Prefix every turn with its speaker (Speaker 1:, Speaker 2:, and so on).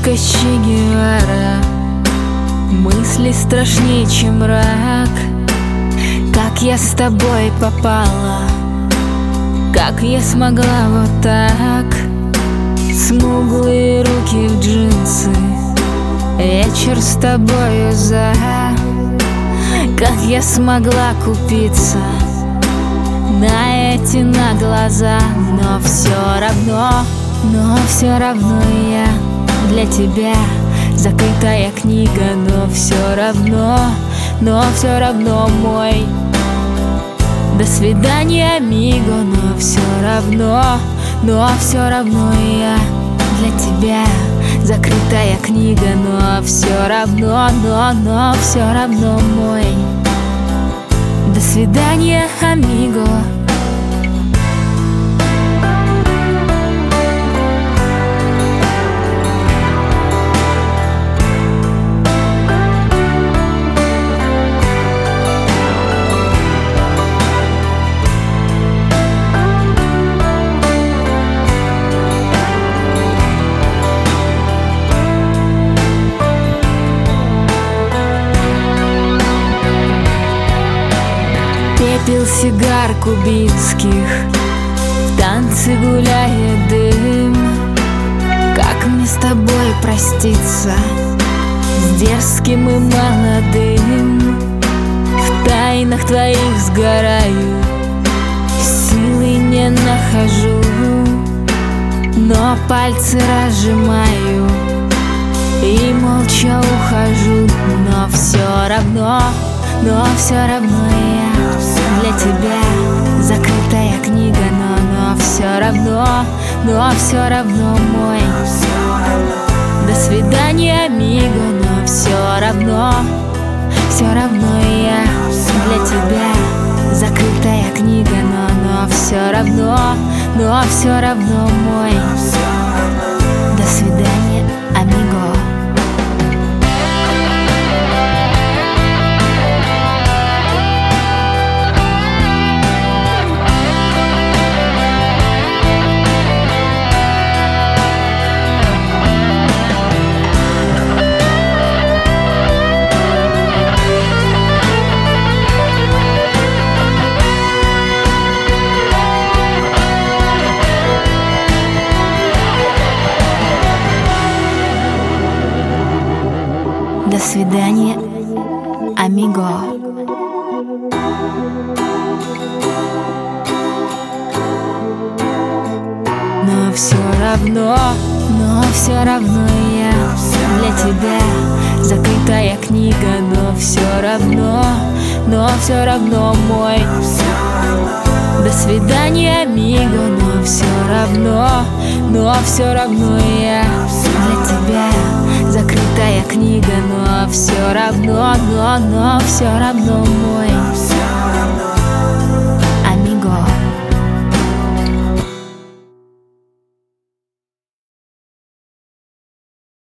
Speaker 1: Дочка Че Гевара, мысли страшнее, чем рак. Как я с тобой попала, как я смогла вот так. Смуглые руки в джинсы, вечер с тобою за. Как я смогла купиться на эти на глаза. Но все равно я для тебя закрытая книга. Но все равно мой до свидания, амиго. Но все равно я для тебя закрытая книга. Но все равно мой до свидания, амиго. Пепел сигар кубинских, в танце гуляет дым. Как мне с тобой проститься, с дерзким и молодым? В тайнах твоих сгораю, силы не нахожу, но пальцы разжимаю и молча ухожу. Но все равно я для тебя закрытая книга. Но все равно мой до свидания, амиго. Но все равно я для тебя закрытая книга. Но все равно мой до свидания, амиго. До свидания, амиго. Но все равно я для тебя закрытая книга. Но все равно мой до свидания, амиго. Но все равно я для тебя закрытая книга. Но все равно мой